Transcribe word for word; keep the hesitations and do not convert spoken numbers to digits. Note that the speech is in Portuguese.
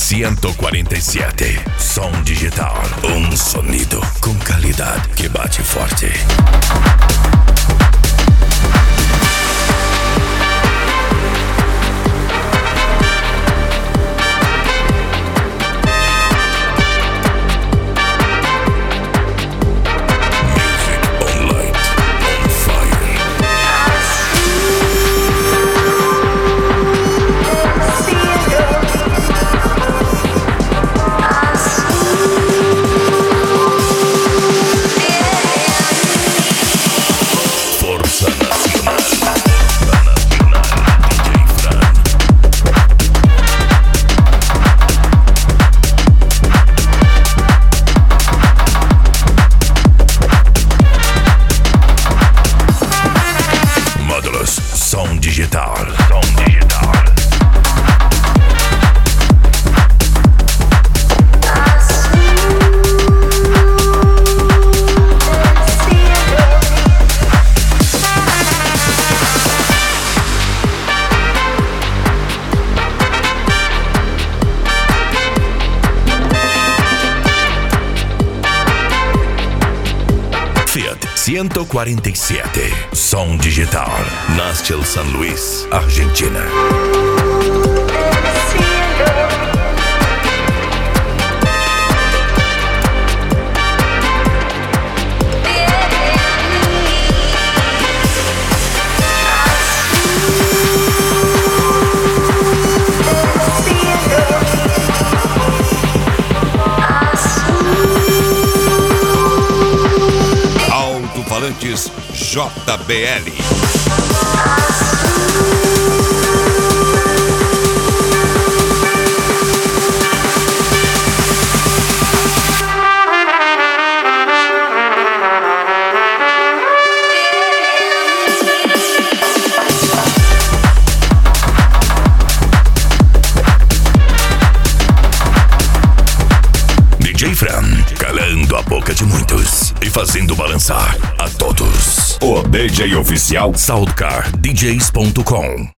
cento e quarenta e sete. Som digital. Um sonido com qualidade que bate forte. Som digital. Som digital. Fiat cento e quarenta e sete. Som digital. Nasce San Luis, Argentina. Falantes J B L. D J Fran, calando a boca de muitos e fazendo balançar a todos. O D J oficial Soundcar D Js ponto com.